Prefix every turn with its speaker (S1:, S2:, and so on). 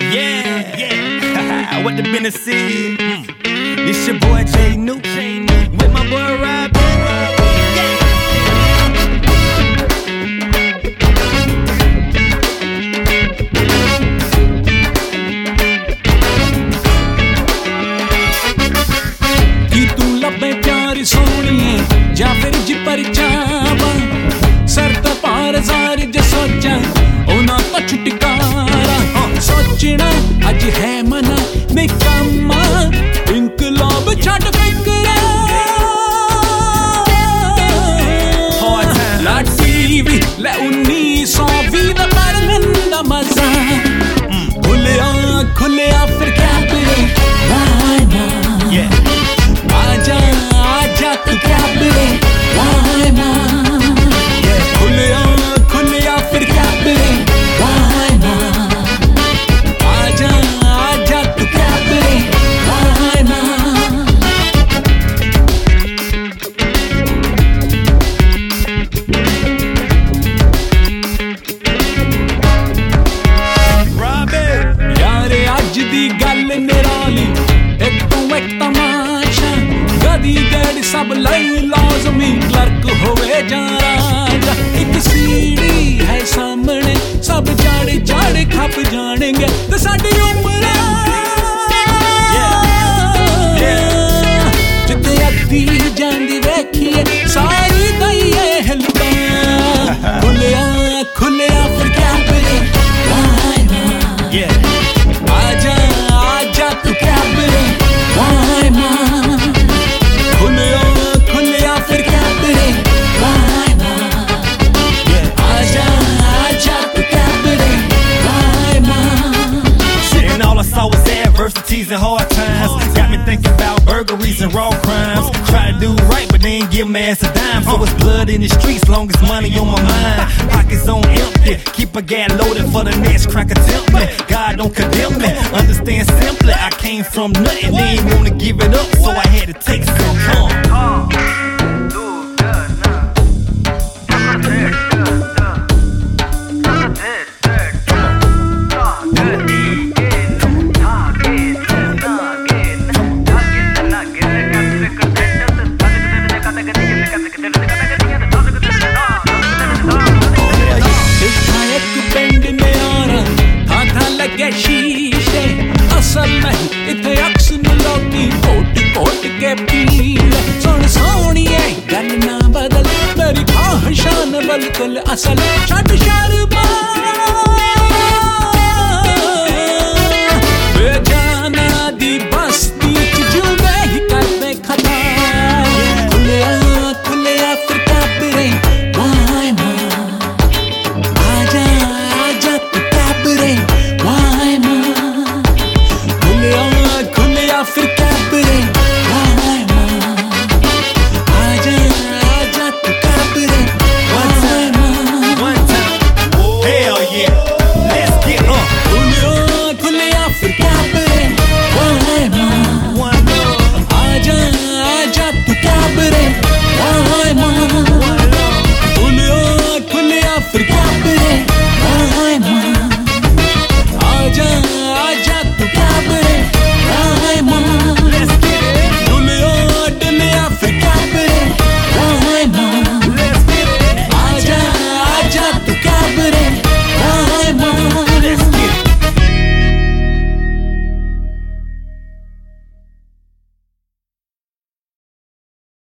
S1: Yeah. What the business is? This your boy Jay New with my boy Rob.
S2: कि तू लबे प्यारी सोनिए जा फिर जी पर जावा सर ते पार सारी जो सोचा ओना तो छुटकारा सोचना अज है मना निकम्मा इनकलाब छड़ फिकरा ला टीवी ले 1920 दा पर मजा खुलिया फिर क्या करे आजा आजा तू क्या करे वाई मां खुलिया फिर क्या करे वाई मां आजा आजा तू क्या करे वाई मां यारे अज दी गल निराली एक तू एक तमाशा गदी गैड सब लई लाजमी क्लर्क होवे जा राजा एक सीढ़ी है सामने सब जाड़े जाड़े खप जानेंगे तो साडी उम्र जिते अद्धी जांदी वेखिए सारी दईए हिलदा खुलिया फिर क्या करे वाई मां आजा आजा तू क्या करे वाई मां खुलिया फिर क्या करे वाई मां आजा आजा तू क्या करे वाई मां
S1: And all I saw was adversities and hard times. Got me thinking about burglaries and raw crimes. Try to do right, but they ain't give my ass a dime. So it's blood in the streets, long as money on my mind. Pockets on empty, keep a gas loaded for the next crack attempt me. God don't condemn me, understand simply. I came from nothing, they ain't wanna give it up, so I had to take some.
S2: शीशे असल नहीं इथे अक्स लोकी coat के पील सुन सोनिए गल ना बदल मेरी ख्वाहिशां बिल्कुल असल छड़